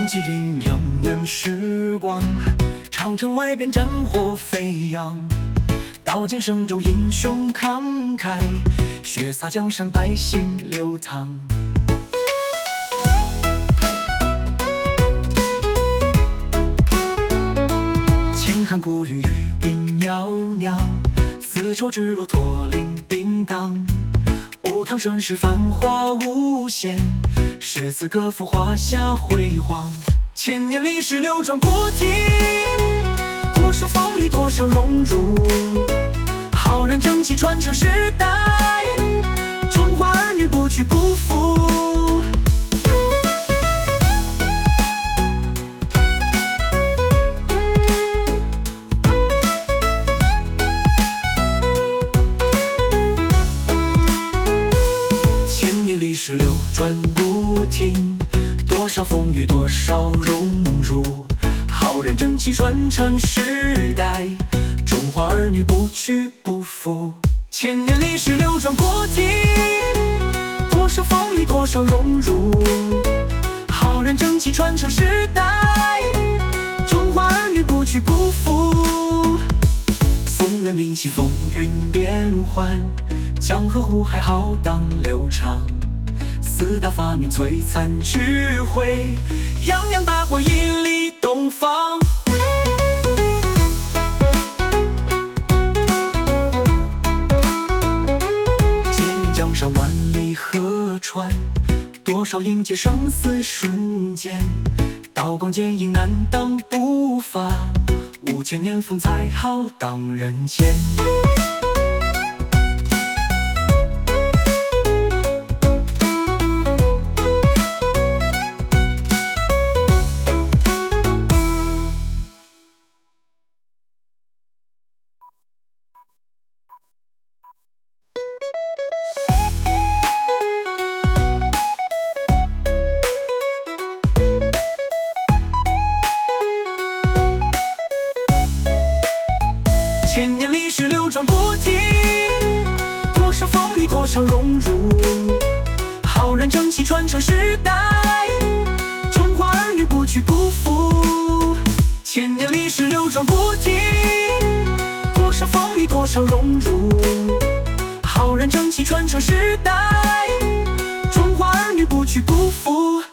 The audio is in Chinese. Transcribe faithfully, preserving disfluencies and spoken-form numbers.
风起云涌人时光，长城外边战火飞扬。刀剑声中英雄慷慨，血洒江山百姓流淌。秦汉古语语音袅袅，丝绸之路驼铃叮当。武唐盛世繁华无限，诗词歌赋华夏辉煌。千年历史流转不停，多少风雨多少荣辱，浩然正气传承世代，中华儿女不屈不挠。千年历史流转不停，多少风雨多少荣辱，浩然正气传承世代，中华儿女不屈不挠。千年历史流转不停，多少风雨多少荣辱，浩然正气传承世代，中华儿女不屈不挠。风人临起风云变幻，江河湖海浩荡流长。四大发明璀璨智慧，泱泱大国屹立东方。剑影江山万里河川，多少英杰生死瞬间。刀光剑影难挡步伐，五千年风采浩荡人间。千年历史流转不停，多少风雨多少荣辱，浩然正气传承世代，中华儿女不屈不挠。千年历史流转不停，多少风雨多少荣辱，浩然正气传承世代，中华儿女不屈不挠。